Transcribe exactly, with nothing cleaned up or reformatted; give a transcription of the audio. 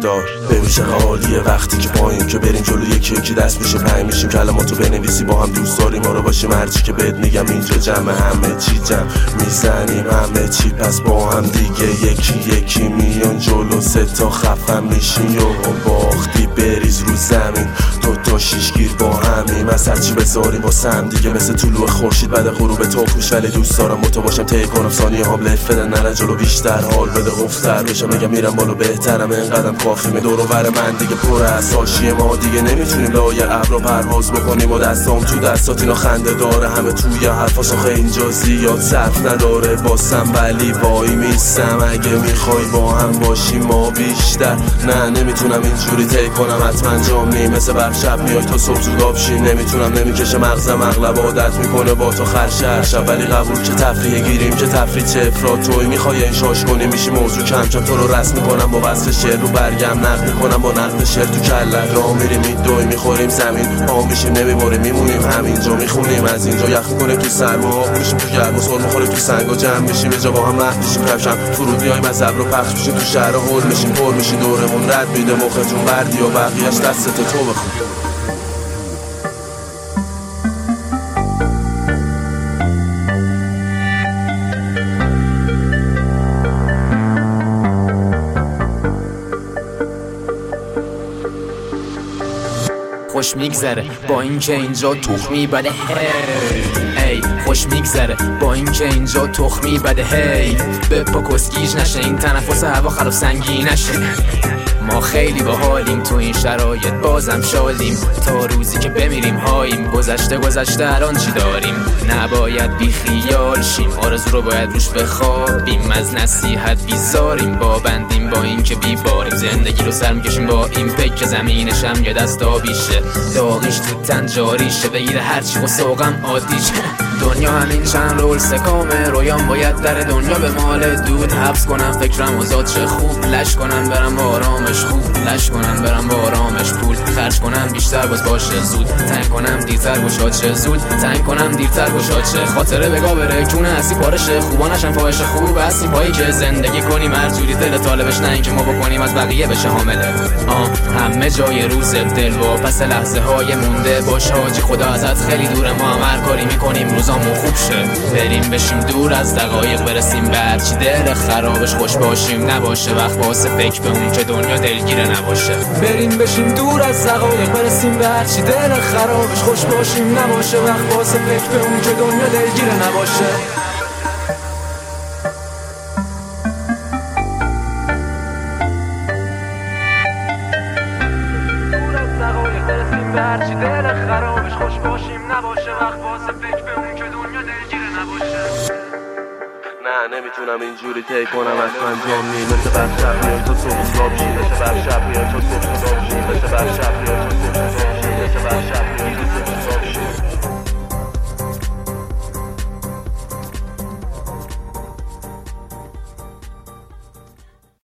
دار. ببین چقدر عالیه وقتی که پایین که بریم جلو یکی یکی دست میشه پنج میشیم کلماتو بنویسی با هم دوست داریم ما رو باشیم هرچی که بهت میگم اینجا جمع همه چی جمع میزنیم همه چی پس با هم دیگه یکی یکی میان جلو سه تا خفن میشین یو باختی بریز رو زمین دو تا شیشگیر با همیم از هرچی بذاریم واسه هم دیگه مثل طلوع خورشید بعد غروب تخمش ولی دوست دارم با تو باشم طی کنم ثانیه هم لفت بدن نره جلو بیشتر حال بده گفتر بشم میگم میرم بالا بهترم اینقدرم کافیمه دور و بر من دیگه پر از حاشیه ما دیگه نمیتونیم لای ابرا پرواز بکنیم و دستام تو دستات اینا خنده داره همه توی حرفاش آخه اینجا زیاد صرف نداره باسم ولی وای میستم اگه میخوای با هم باشیم ما بیشتر نه نمیتونم اینجوری طی کنم حتما جام نیم مثل برق شب میای تا صبح زود آب شی نمیتونم نمیکشه مغزم اغلب عادت میکنه با تو خرشه هر شب ولی قبول که تفریح گیریم که تفریح چه افراد توی میخوای این شاش کنی میشی موضوع کم کم تو رو رسم میکنم با وصف شعر رو برگم نقد میکنم با نقد شعر تو کلت راه میریم میدوی میخوریم زمین آم میشیم نمیباریم میمونیم همینجا میخونیم از اینجا یخ میکنه تو سرما آب میشیم تو گرم و سر میخوره تو سنگا جمع میشیم یه جا با هم مهد میشیم کفشم فرودیایم از ابر و پخش میشیم تو شهر هول میشیم پر میشین دورمون رد میده مختون بردی و بقیه‌اش دست تو بخون خوش میگذره با اینکه اینجا تخمی بده هی خوش میگذره با اینکه اینجا تخمی بده هی به پا کسگیج نشه این تنفس هوا خلاف سنگی نشه ما خیلی باحالیم تو این شرایط بازم شادیم تا روزی که بمیریم هاییم گذشته گذشته الان چی داریم نباید بی خیال شیم آرزو رو باید روش بخوابیم از نصیحت بیزاریم با بندیم با این که بیباریم زندگی رو سر میکشیم با این پک که زمینش هم یه دست آبیشه داغیش تو تن جاریشه بگیره هرچی و سوقم عادیشه دنیا همین چند رول سکامه رویان باید در دنیا به مال دود حبس کنم فکرم آزاد چه خوب لش کنم برم با آرامش خوب لش کنم برم با آرامش پول خرج کنم بیشتر باز باشه زود تنگ کنم دیرتر گشاد چه زود تنگ کنم دیرتر گشاد چه خاطره بگا بره کونه هستی پارشه خوبا نشن فاحش خوب هستی پایی که زندگی کنیم هر جوری دل طالبش نه اینکه ما بکنیم از بقیه بشه حامله آه همه جای روز دل و پس لحظه های مونده باش حاجی خدا ازت خیلی دوره ما هم هر کاری میکنیم روزامون خوب شه بریم بشیم دور از دقایق برسیم به هرچی دل خرابش خوش باشیم نباشه وقت واسه فکر به اون که دنیا دلگیره نباشه بریم بشیم دور از دقایق برسیم به هرچی دل خرابش خوش باشیم نباشه وقت واسه فکر به اون که دنیا دلگیره نباشه هرچی دل خرابش خوش باشیم نباشه وقت واسه فکر به اون که دنیا دلگیره نباشه نه نمیتونم اینجوری طی کنم اصلا جام نیم مثل بر شب میای تو صبح صبح شی مثل بر شب میای تو صبح صبح شی مثل بر شب میای تو صبح صبح شی مثل بر